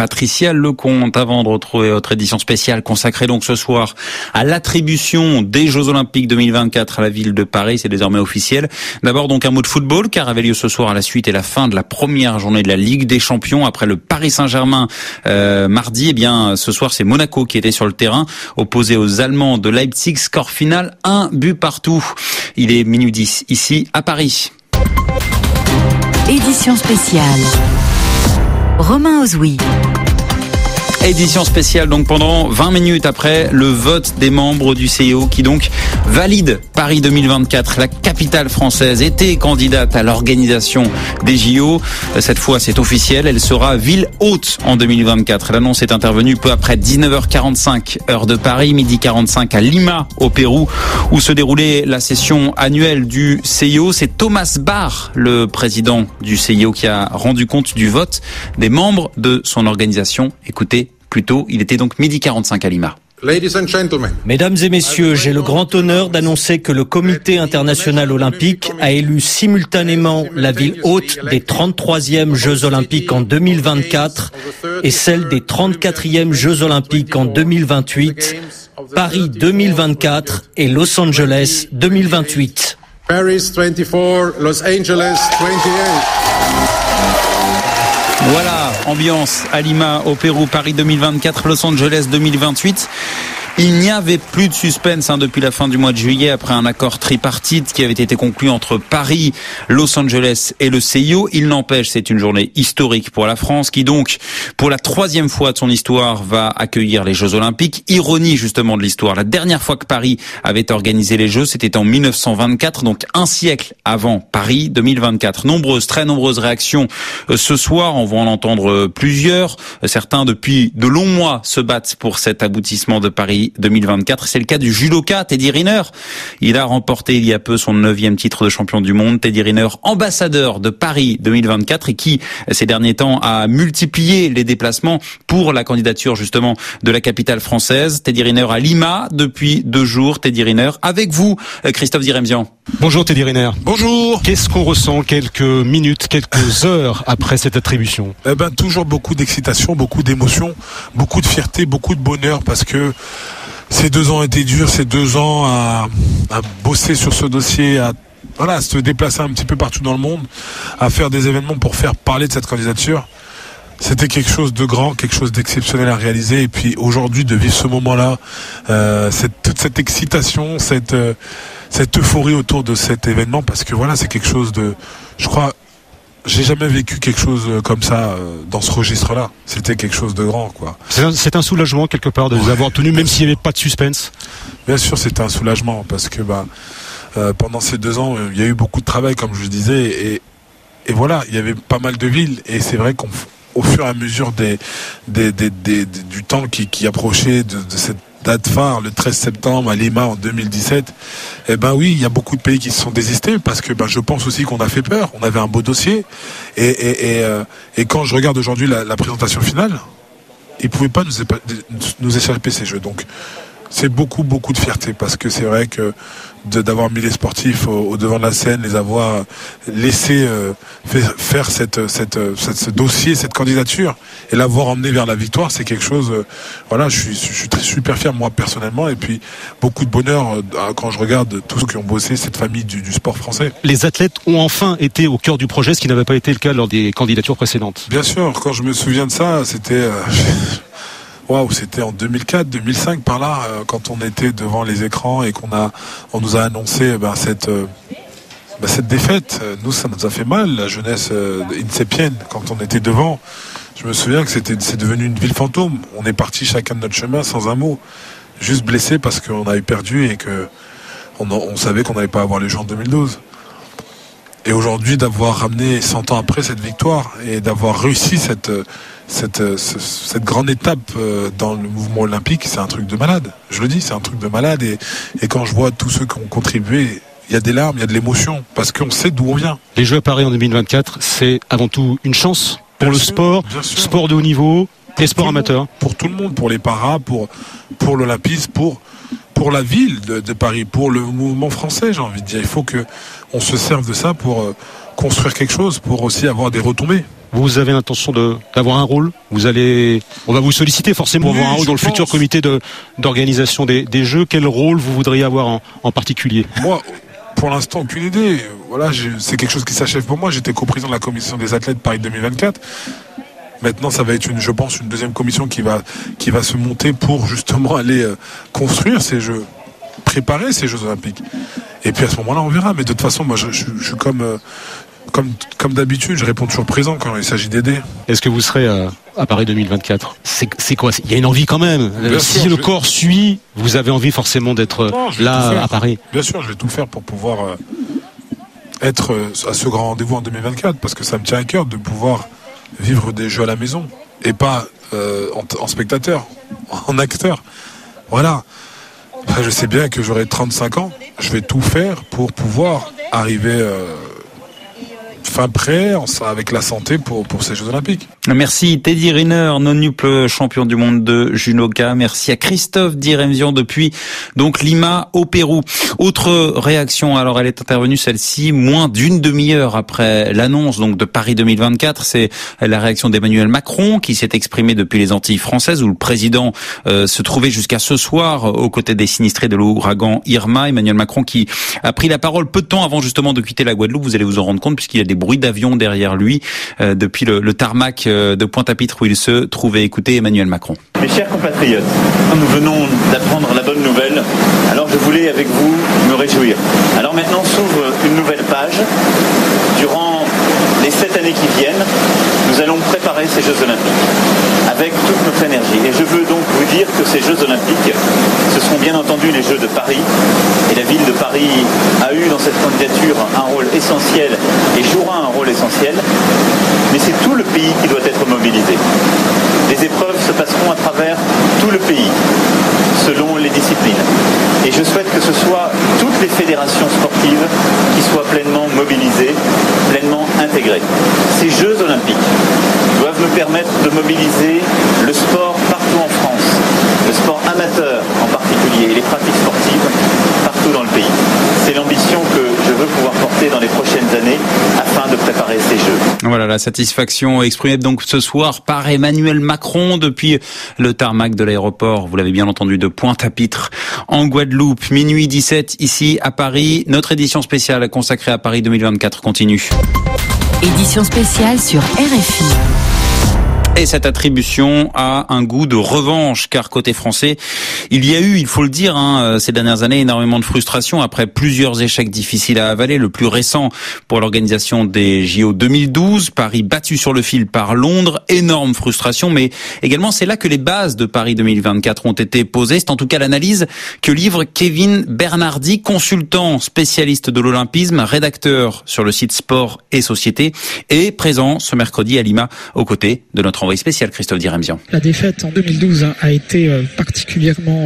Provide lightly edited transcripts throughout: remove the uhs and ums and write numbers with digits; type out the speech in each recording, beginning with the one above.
Patricia Lecomte. Avant de retrouver votre édition spéciale consacrée donc ce soir à l'attribution des Jeux Olympiques 2024 à la ville de Paris, c'est désormais officiel. D'abord donc un mot de football car avait lieu ce soir à la suite et la fin de la première journée de la Ligue des Champions après le Paris Saint-Germain mardi. Eh bien ce soir c'est Monaco qui était sur le terrain opposé aux Allemands de Leipzig. Score final 1-1. Il est minuit 10 ici à Paris. Édition spéciale. Romain Ozoui. Édition spéciale donc pendant 20 minutes après le vote des membres du CIO qui donc valide Paris 2024. La capitale française était candidate à l'organisation des JO. Cette fois c'est officiel, elle sera ville hôte en 2024. L'annonce est intervenue peu après 19h45 heure de Paris, midi 45 à Lima au Pérou où se déroulait la session annuelle du CIO. C'est Thomas Bach, le président du CIO, qui a rendu compte du vote des membres de son organisation. Écoutez. Plus tôt, il était donc midi 45 à Lima. Mesdames et messieurs, j'ai le grand honneur d'annoncer que le Comité international olympique a élu simultanément la ville hôte des 33e Jeux olympiques en 2024 et celle des 34e Jeux olympiques en 2028, Paris 2024 et Los Angeles 2028. Paris 24, Los Angeles 28. Voilà, ambiance à Lima, au Pérou, Paris 2024, Los Angeles 2028. Il n'y avait plus de suspense depuis la fin du mois de juillet après un accord tripartite qui avait été conclu entre Paris, Los Angeles et le CIO. Il n'empêche, c'est une journée historique pour la France qui donc, pour la 3e fois de son histoire, va accueillir les Jeux Olympiques. Ironie justement de l'histoire. La dernière fois que Paris avait organisé les Jeux, c'était en 1924, donc un siècle avant Paris 2024. Très nombreuses réactions ce soir. On va en entendre plusieurs. Certains depuis de longs mois se battent pour cet aboutissement de Paris 2024. C'est le cas du judoka Teddy Riner. Il a remporté il y a peu son 9e titre de champion du monde. Teddy Riner, ambassadeur de Paris 2024 et qui, ces derniers temps, a multiplié les déplacements pour la candidature justement de la capitale française. Teddy Riner à Lima depuis 2 jours. Teddy Riner avec vous, Christophe Diremzian. Bonjour Teddy Riner. Bonjour. Qu'est-ce qu'on ressent quelques minutes, quelques heures après cette attribution ? Toujours beaucoup d'excitation, beaucoup d'émotion, beaucoup de fierté, beaucoup de bonheur parce que ces 2 ans étaient durs, ces 2 ans à bosser sur ce dossier, à se déplacer un petit peu partout dans le monde, à faire des événements pour faire parler de cette candidature. C'était quelque chose de grand, quelque chose d'exceptionnel à réaliser. Et puis aujourd'hui, de vivre ce moment-là, toute cette excitation, cette euphorie autour de cet événement, parce que c'est quelque chose de, je crois, j'ai jamais vécu quelque chose comme ça dans ce registre-là. C'était quelque chose de grand, quoi. C'est un soulagement quelque part de les avoir tenus, même s'il n'y avait pas de suspense. Bien sûr, c'était un soulagement parce que pendant ces 2 ans, il y a eu beaucoup de travail, comme je le disais, et voilà, il y avait pas mal de villes, et c'est vrai qu'au fur et à mesure du temps qui approchait de cette date phare, le 13 septembre à Lima en 2017, oui, il y a beaucoup de pays qui se sont désistés parce que je pense aussi qu'on a fait peur. On avait un beau dossier et quand je regarde aujourd'hui la présentation finale, ils pouvaient pas nous échapper ces jeux. Donc c'est beaucoup de fierté parce que c'est vrai que d'avoir mis les sportifs au devant de la scène, les avoir laissé faire ce dossier, cette candidature et l'avoir emmené vers la victoire, c'est quelque chose. Je suis super fier moi personnellement et puis beaucoup de bonheur quand je regarde tous ceux qui ont bossé cette famille du sport français. Les athlètes ont enfin été au cœur du projet, ce qui n'avait pas été le cas lors des candidatures précédentes. Bien sûr, quand je me souviens de ça, c'était c'était en 2004, 2005 par là, quand on était devant les écrans et on nous a annoncé cette défaite. Nous, ça nous a fait mal, la jeunesse insépienne, quand on était devant. Je me souviens que c'est devenu une ville fantôme. On est parti chacun de notre chemin sans un mot, juste blessé parce qu'on avait perdu et que on savait qu'on n'allait pas avoir les Jeux en 2012. Et aujourd'hui, d'avoir ramené 100 ans après cette victoire et d'avoir réussi cette grande étape dans le mouvement olympique, c'est un truc de malade. Je le dis, c'est un truc de malade. Et quand je vois tous ceux qui ont contribué, il y a des larmes, il y a de l'émotion, parce qu'on sait d'où on vient. Les Jeux à Paris en 2024, c'est avant tout une chance pour le sport, sport de haut niveau, et sport amateur. Pour tout le monde, pour les paras, pour l'olympisme, pour la ville de Paris, pour le mouvement français, j'ai envie de dire. Il faut qu'on se serve de ça pour construire quelque chose, pour aussi avoir des retombées. vous avez l'intention d'avoir un rôle. On va vous solliciter forcément pour avoir un rôle dans le futur comité d'organisation des Jeux. Quel rôle vous voudriez avoir en particulier? Moi, pour l'instant, aucune idée. Voilà, c'est quelque chose qui s'achève pour moi. J'étais coprésident de la commission des athlètes Paris 2024. Maintenant, ça va être une deuxième commission qui va se monter pour justement aller construire ces Jeux, préparer ces Jeux Olympiques. Et puis à ce moment-là, on verra. Mais de toute façon, moi, je suis comme d'habitude, je réponds toujours présent quand il s'agit d'aider. Est-ce que vous serez à Paris 2024 ? C'est quoi ? Il y a une envie quand même. Si le corps suit, vous avez envie forcément d'être là à Paris. Bien sûr, je vais tout faire pour pouvoir être à ce grand rendez-vous en 2024, parce que ça me tient à cœur de pouvoir vivre des Jeux à la maison et pas en spectateur, en acteur. Voilà. Je sais bien que j'aurai 35 ans. Je vais tout faire pour pouvoir arriver fin prêt, avec la santé pour ces Jeux Olympiques. Merci Teddy Riner, non-nuple champion du monde de judoka. Merci à Christophe Diremzian depuis donc Lima au Pérou. Autre réaction, alors elle est intervenue celle-ci moins d'une demi-heure après l'annonce donc de Paris 2024. C'est la réaction d'Emmanuel Macron qui s'est exprimé depuis les Antilles françaises où le président se trouvait jusqu'à ce soir aux côtés des sinistrés de l'ouragan Irma. Emmanuel Macron qui a pris la parole peu de temps avant justement de quitter la Guadeloupe. Vous allez vous en rendre compte puisqu'il y a des bruits d'avion derrière lui depuis le tarmac de Pointe-à-Pitre où il se trouvait. Écoutez Emmanuel Macron. Mes chers compatriotes, nous venons d'apprendre la bonne nouvelle, alors je voulais avec vous me réjouir. Alors maintenant s'ouvre une nouvelle page. Durant les 7 années qui viennent, nous allons préparer ces Jeux Olympiques avec toute notre énergie. Et je veux donc vous dire que ces Jeux Olympiques, ce seront bien entendu les Jeux de Paris. Et la ville de Paris a eu dans cette candidature un rôle essentiel et jouera un rôle essentiel. Mais c'est tout le pays qui doit être mobilisé. Les épreuves se passeront à travers tout le pays, selon les disciplines. Et je souhaite que ce soit toutes les fédérations sportives qui soient pleinement mobilisées, pleinement intégrées. Ces Jeux Olympiques doivent nous permettre de mobiliser le sport partout en France, le sport amateur en particulier, et les pratiques sportives partout dans le pays. C'est l'ambition que je veux pouvoir porter dans les prochaines années afin de préparer ces Jeux. Voilà la satisfaction exprimée donc ce soir par Emmanuel Macron depuis le tarmac de l'aéroport, vous l'avez bien entendu, de Pointe-à-Pitre en Guadeloupe. Minuit 17 ici à Paris. Notre édition spéciale consacrée à Paris 2024 continue. Édition spéciale sur RFI. Et cette attribution a un goût de revanche, car côté français, il y a eu, il faut le dire, ces dernières années, énormément de frustration après plusieurs échecs difficiles à avaler. Le plus récent pour l'organisation des JO 2012, Paris battu sur le fil par Londres, énorme frustration, mais également c'est là que les bases de Paris 2024 ont été posées. C'est en tout cas l'analyse que livre Kevin Bernardi, consultant spécialiste de l'olympisme, rédacteur sur le site Sport et Société, et présent ce mercredi à Lima aux côtés de notre envoyé spécial Christophe Diremzian. La défaite en 2012 a été particulièrement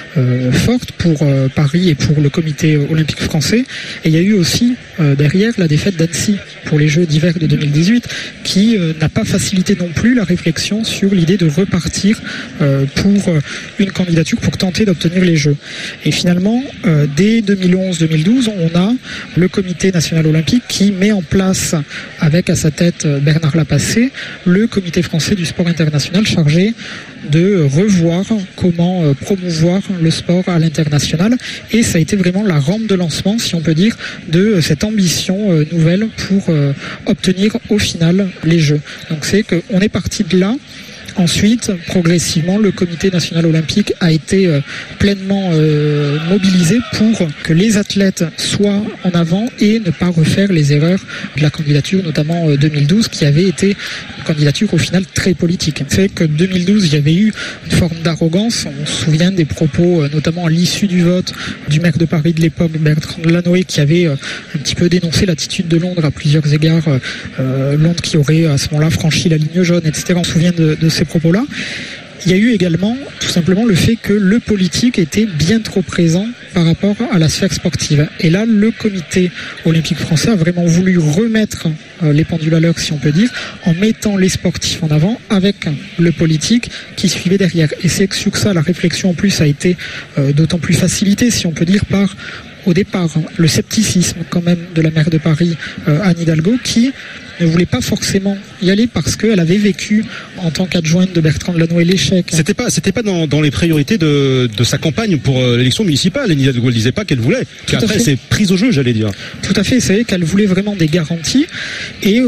forte pour Paris et pour le comité olympique français. Et il y a eu aussi derrière la défaite d'Annecy pour les Jeux d'hiver de 2018 qui n'a pas facilité non plus la réflexion sur l'idée de repartir pour une candidature pour tenter d'obtenir les Jeux. Et finalement, dès 2011-2012, on a le comité national olympique qui met en place, avec à sa tête Bernard Lapassé, le comité français du sport international chargé de revoir comment promouvoir le sport à l'international. Et ça a été vraiment la rampe de lancement, si on peut dire, de cette ambition nouvelle pour obtenir au final les Jeux. Donc c'est qu'on est parti de là. Ensuite, progressivement, le comité national olympique a été pleinement mobilisé pour que les athlètes soient en avant et ne pas refaire les erreurs de la candidature, notamment 2012, qui avait été une candidature au final très politique. C'est que 2012, il y avait eu une forme d'arrogance. On se souvient des propos, notamment à l'issue du vote, du maire de Paris de l'époque, Bertrand Delanoë, qui avait un petit peu dénoncé l'attitude de Londres à plusieurs égards. Londres qui aurait à ce moment-là franchi la ligne jaune, etc. On se souvient de ces propos-là. Il y a eu également tout simplement le fait que le politique était bien trop présent par rapport à la sphère sportive. Et là, le comité olympique français a vraiment voulu remettre les pendules à l'heure, si on peut dire, en mettant les sportifs en avant avec le politique qui suivait derrière. Et c'est sur ça, la réflexion en plus a été d'autant plus facilitée, si on peut dire, par au départ le scepticisme quand même de la maire de Paris, Anne Hidalgo, qui ne voulait pas forcément y aller parce qu'elle avait vécu en tant qu'adjointe de Bertrand Delanoë l'échec. C'était pas dans les priorités de sa campagne pour l'élection municipale. Anne Hidalgo ne disait pas qu'elle voulait. Puis après, c'est prise au jeu, j'allais dire. Tout à fait, c'est qu'elle voulait vraiment des garanties et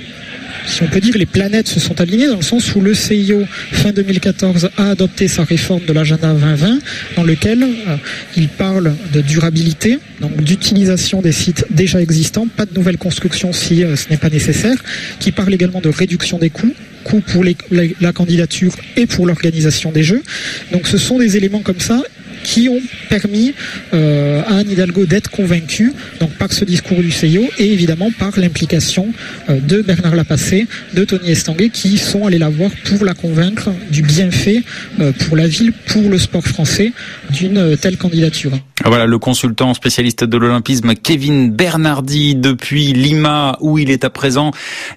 si on peut dire, les planètes se sont alignées dans le sens où le CIO, fin 2014, a adopté sa réforme de l'agenda 2020, dans lequel il parle de durabilité, donc d'utilisation des sites déjà existants, pas de nouvelles constructions si ce n'est pas nécessaire, qui parle également de réduction des coûts pour la candidature et pour l'organisation des Jeux. Donc ce sont des éléments comme ça qui ont permis à Anne Hidalgo d'être convaincue, donc par ce discours du CIO et évidemment par l'implication de Bernard Lapassé, de Tony Estanguet, qui sont allés la voir pour la convaincre du bienfait pour la ville, pour le sport français, d'une telle candidature. Voilà le consultant spécialiste de l'olympisme Kevin Bernardi depuis Lima où il est à présent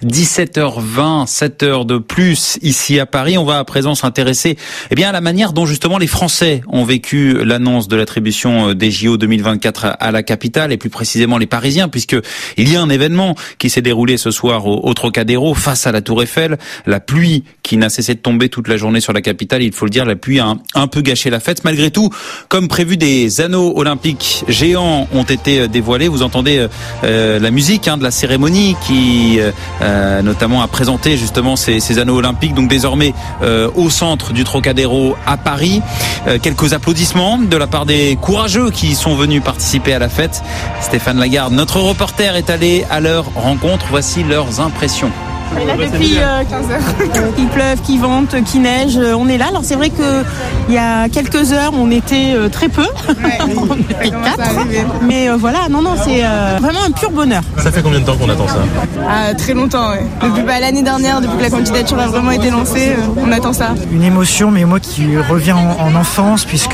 17h20, 7h de plus ici à Paris. On va à présent s'intéresser à la manière dont justement les Français ont vécu l'annonce de l'attribution des JO 2024 à la capitale et plus précisément les Parisiens, puisque il y a un événement qui s'est déroulé ce soir au Trocadéro face à la Tour Eiffel. La pluie qui n'a cessé de tomber toute la journée sur la capitale, il faut le dire, la pluie a un peu gâché la fête. Malgré tout, comme prévu, des anneaux olympiques géants ont été dévoilés. Vous entendez la musique de la cérémonie qui notamment a présenté justement ces anneaux olympiques, donc désormais au centre du Trocadéro à Paris. Quelques applaudissements de la part des courageux qui sont venus participer à la fête. Stéphane Lagarde, notre reporter, est allé à leur rencontre. Voici leurs impressions. On est là depuis 15 heures. Qu'il pleuve, qu'il vente, qu'il neige, on est là. Alors c'est vrai qu'il y a quelques heures, on était très peu. Ouais. On était 4. Mais voilà, c'est vraiment un pur bonheur. Ça fait combien de temps qu'on attend ça ? Très longtemps, ouais. Depuis l'année dernière, depuis que la candidature a vraiment été lancée, on attend ça. Une émotion, mais moi qui reviens en enfance, puisque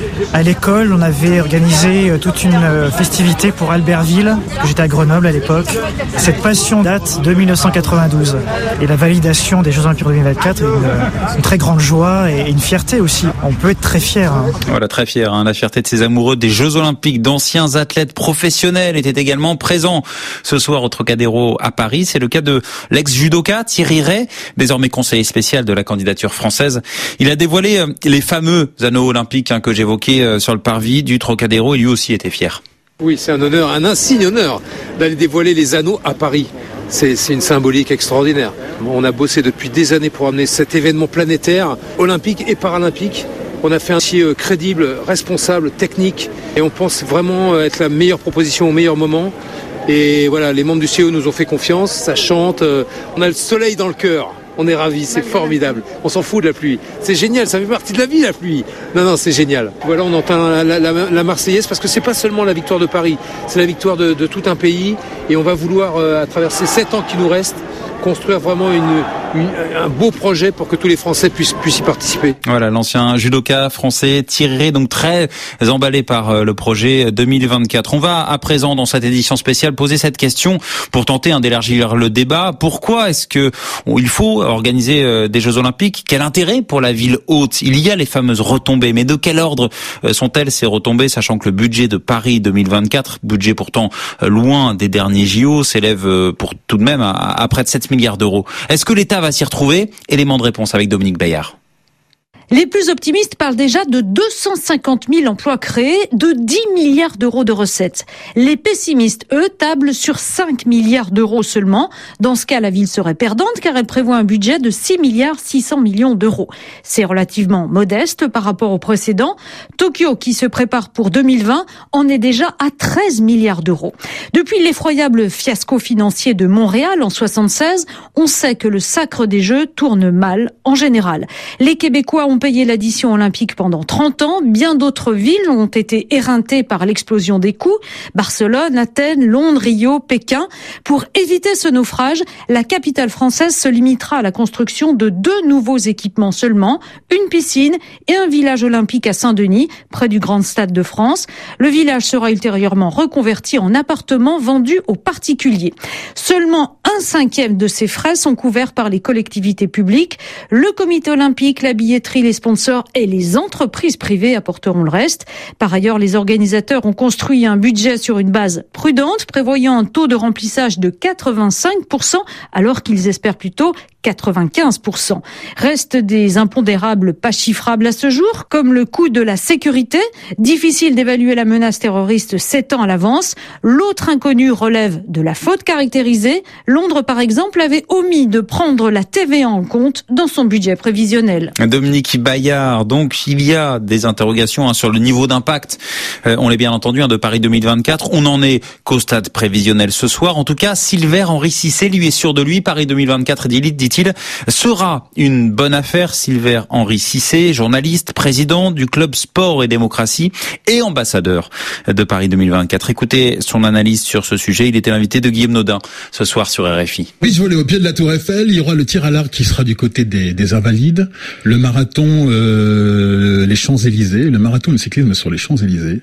à l'école, on avait organisé toute une festivité pour Albertville, que j'étais à Grenoble à l'époque. Cette passion date de 1992. Et la validation des Jeux Olympiques 2024 est une très grande joie et une fierté aussi. On peut être très fier. Voilà, très fier. La fierté de ces amoureux des Jeux Olympiques. D'anciens athlètes professionnels étaient également présents ce soir au Trocadéro à Paris. C'est le cas de l'ex-judoka Thierry Rey, désormais conseiller spécial de la candidature française. Il a dévoilé les fameux anneaux olympiques que j'évoquais sur le parvis du Trocadéro et lui aussi était fier. Oui, c'est un honneur, un insigne honneur d'aller dévoiler les anneaux à Paris. C'est une symbolique extraordinaire. On a bossé depuis des années pour amener cet événement planétaire, olympique et paralympique. On a fait un dossier crédible, responsable, technique, et on pense vraiment être la meilleure proposition au meilleur moment. Et voilà, les membres du CIO nous ont fait confiance, ça chante, on a le soleil dans le cœur. On est ravis, c'est formidable. On s'en fout de la pluie. C'est génial, ça fait partie de la vie, la pluie. Non, c'est génial. Voilà, on entend la Marseillaise parce que c'est pas seulement la victoire de Paris, c'est la victoire de tout un pays. Et on va vouloir, à travers ces 7 ans qui nous restent, construire vraiment un beau projet pour que tous les Français puissent y participer. Voilà, l'ancien judoka français Thierry Rey, donc très emballé par le projet 2024. On va à présent, dans cette édition spéciale, poser cette question pour tenter d'élargir le débat. Pourquoi est-ce que il faut organiser des Jeux Olympiques ? Quel intérêt pour la ville haute ? Il y a les fameuses retombées, mais de quel ordre sont-elles ces retombées, sachant que le budget de Paris 2024, budget pourtant loin des derniers JO, s'élève pour tout de même à près de 7 milliards d'euros. Est-ce que l'État va s'y retrouver ? Élément de réponse avec Dominique Bayard. Les plus optimistes parlent déjà de 250 000 emplois créés, de 10 milliards d'euros de recettes. Les pessimistes, eux, tablent sur 5 milliards d'euros seulement. Dans ce cas, la ville serait perdante car elle prévoit un budget de 6 milliards 600 millions d'euros. C'est relativement modeste par rapport au précédent. Tokyo, qui se prépare pour 2020, en est déjà à 13 milliards d'euros. Depuis l'effroyable fiasco financier de Montréal en 1976, on sait que le sacre des Jeux tourne mal en général. Les Québécois ont payé l'addition olympique pendant 30 ans. Bien d'autres villes ont été éreintées par l'explosion des coûts. Barcelone, Athènes, Londres, Rio, Pékin. Pour éviter ce naufrage, la capitale française se limitera à la construction de 2 nouveaux équipements seulement, une piscine et un village olympique à Saint-Denis, près du Grand Stade de France. Le village sera ultérieurement reconverti en appartements vendus aux particuliers. Seulement 1/5 de ces frais sont couverts par les collectivités publiques. Le comité olympique, la billetterie, les Les sponsors et les entreprises privées apporteront le reste. Par ailleurs, les organisateurs ont construit un budget sur une base prudente, prévoyant un taux de remplissage de 85%, alors qu'ils espèrent plutôt 95%. Restent des impondérables pas chiffrables à ce jour, comme le coût de la sécurité. Difficile d'évaluer la menace terroriste 7 ans à l'avance. L'autre inconnu relève de la faute caractérisée. Londres, par exemple, avait omis de prendre la TVA en compte dans son budget prévisionnel. Dominique Bayard, donc il y a des interrogations sur le niveau d'impact, on l'a bien entendu, de Paris 2024. On n'en est qu'au stade prévisionnel ce soir. En tout cas, Silver Henri Cissé, lui, est sûr de lui. Paris 2024, dit-il, sera une bonne affaire. Silver Henri Cissé, journaliste, président du club Sport et Démocratie et ambassadeur de Paris 2024. Écoutez son analyse sur ce sujet. Il était l'invité de Guillaume Nodin ce soir sur RFI. Beach volley au pied de la Tour Eiffel. Il y aura le tir à l'arc qui sera du côté des Invalides. Le marathon, les Champs-Élysées. Le marathon de cyclisme sur les Champs-Élysées.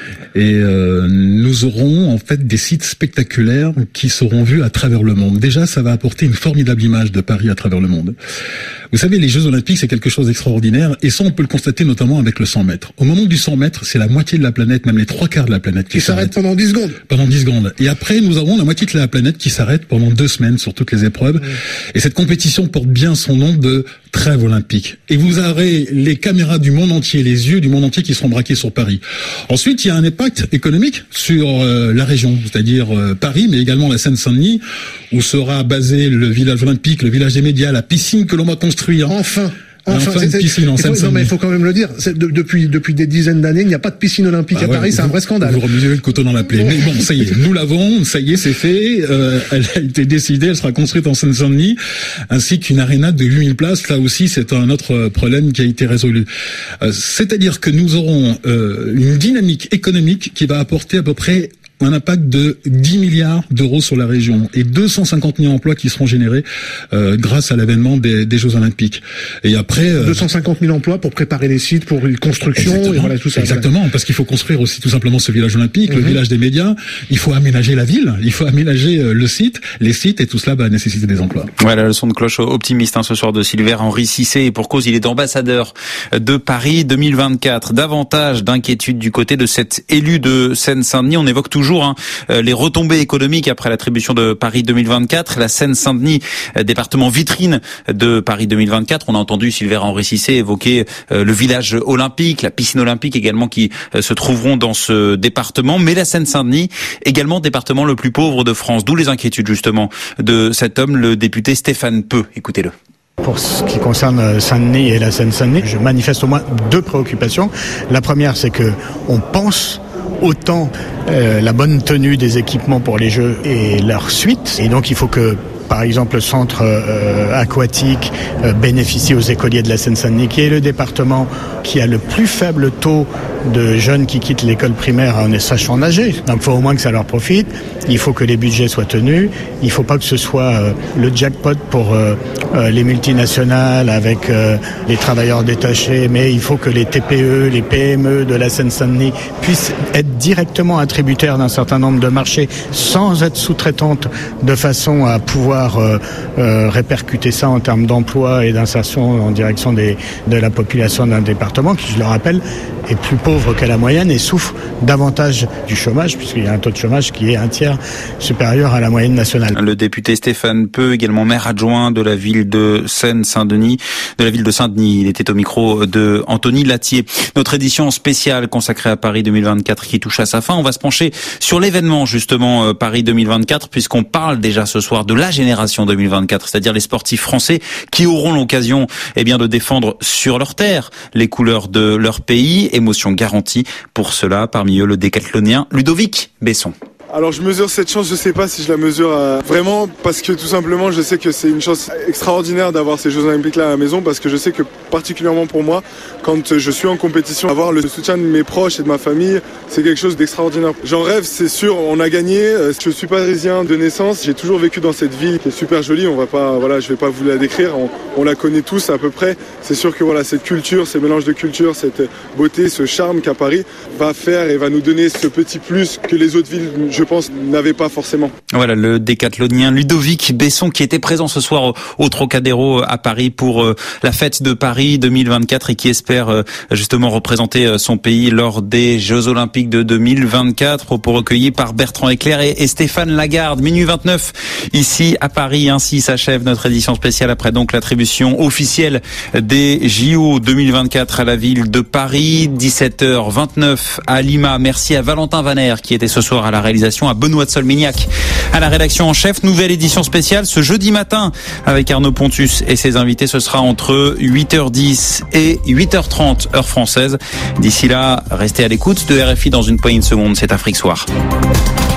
Et nous aurons en fait des sites spectaculaires qui seront vus à travers le monde. Déjà, ça va apporter une formidable image de Paris à travers le monde. Vous savez, les Jeux Olympiques, c'est quelque chose d'extraordinaire, et ça, on peut le constater notamment avec le 100 mètres. Au moment du 100 mètres, c'est la moitié de la planète, même les 3/4 de la planète qui s'arrête pendant 10 secondes. Pendant 10 secondes. Et après, nous avons la moitié de la planète qui s'arrête pendant 2 semaines sur toutes les épreuves. Et cette compétition porte bien son nom de trêve olympique. Et vous aurez les caméras du monde entier, les yeux du monde entier qui seront braqués sur Paris. Ensuite, il y a un impact économique sur la région, c'est-à-dire Paris, mais également la Seine-Saint-Denis, où sera basé le village olympique, le village des médias, la piscine que l'on va construire. Enfin, une piscine en Seine-Saint-Denis. Non, mais il faut quand même le dire. Depuis des dizaines d'années, il n'y a pas de piscine olympique à Paris. C'est un vrai scandale. Vous remesurez le couteau dans la plaie. Mais bon, ça y est, nous l'avons. Ça y est, c'est fait. Elle a été décidée. Elle sera construite en Seine-Saint-Denis, ainsi qu'une aréna de 8000 places. Là aussi, c'est un autre problème qui a été résolu. C'est-à-dire que nous aurons une dynamique économique qui va apporter à peu près un impact de 10 milliards d'euros sur la région et 250 000 emplois qui seront générés grâce à l'avènement des Jeux Olympiques. Et après 250 000 emplois pour préparer les sites, pour une construction, et voilà tout ça. Exactement, parce qu'il faut construire aussi tout simplement ce village olympique, le village des médias. Il faut aménager la ville, il faut aménager le site, les sites, et tout cela va nécessiter des emplois. Voilà, le son de cloche optimiste ce soir de Silver Henri Cissé, et pour cause, il est ambassadeur de Paris 2024. Davantage d'inquiétude du côté de cet élu de Seine-Saint-Denis. On évoque toujours les retombées économiques après l'attribution de Paris 2024. La Seine-Saint-Denis, département vitrine de Paris 2024. On a entendu Silver Henri Cissé évoquer le village olympique, la piscine olympique également qui se trouveront dans ce département. Mais la Seine-Saint-Denis, également département le plus pauvre de France. D'où les inquiétudes justement de cet homme, le député Stéphane Peu. Écoutez-le. Pour ce qui concerne Saint-Denis et la Seine-Saint-Denis, je manifeste au moins 2 préoccupations. La première, c'est que on pense autant la bonne tenue des équipements pour les Jeux et leur suite. Et donc il faut que, par exemple, le centre aquatique bénéficie aux écoliers de la Seine-Saint-Denis, qui est le département qui a le plus faible taux de jeunes qui quittent l'école primaire en sachant nager. Donc il faut au moins que ça leur profite. Il faut que les budgets soient tenus. Il ne faut pas que ce soit le jackpot pour les multinationales avec les travailleurs détachés, mais il faut que les TPE, les PME de la Seine-Saint-Denis puissent être directement attributaires d'un certain nombre de marchés sans être sous-traitantes, de façon à pouvoir répercuter ça en termes d'emploi et d'insertion en direction de la population d'un département qui, je le rappelle, est plus pauvre que la moyenne et souffre davantage du chômage, puisqu'il y a un taux de chômage qui est 1/3 supérieur à la moyenne nationale. Le député Stéphane Peu, également maire adjoint de la ville de Seine-Saint-Denis, il était au micro de Anthony Latier. Notre édition spéciale consacrée à Paris 2024 qui touche à sa fin. On va se pencher sur l'événement justement Paris 2024, puisqu'on parle déjà ce soir de la génération 2024, c'est-à-dire les sportifs français qui auront l'occasion de défendre sur leur terre les couleurs de leur pays. Émotion garantie pour cela, parmi eux le décathlonien Ludovic Besson. Alors je mesure cette chance, je sais pas si je la mesure vraiment, parce que tout simplement je sais que c'est une chance extraordinaire d'avoir ces Jeux Olympiques là à la maison, parce que je sais que particulièrement pour moi, quand je suis en compétition, avoir le soutien de mes proches et de ma famille, c'est quelque chose d'extraordinaire. J'en rêve, c'est sûr, on a gagné. Je suis parisien de naissance, j'ai toujours vécu dans cette ville qui est super jolie, je vais pas vous la décrire, on la connaît tous à peu près. C'est sûr que cette culture, ces mélanges de culture, cette beauté, ce charme qu'à Paris va faire et va nous donner ce petit plus que les autres villes, je je pense, n'avaient pas forcément. Voilà, le décathlonien Ludovic Besson qui était présent ce soir au Trocadéro à Paris pour la fête de Paris 2024 et qui espère justement représenter son pays lors des Jeux Olympiques de 2024. Propos recueillis par Bertrand Eclair et Stéphane Lagarde. Minuit 29 ici à Paris. Ainsi s'achève notre édition spéciale après donc l'attribution officielle des JO 2024 à la ville de Paris. 17h29 à Lima. Merci à Valentin Vaner qui était ce soir à la réalisation, à Benoît de Solmignac à la rédaction en chef. Nouvelle édition spéciale ce jeudi matin avec Arnaud Pontus et ses invités. Ce sera entre 8h10 et 8h30 heure française. D'ici là, restez à l'écoute de RFI. Dans une poignée de secondes, c'est Afrique Soir.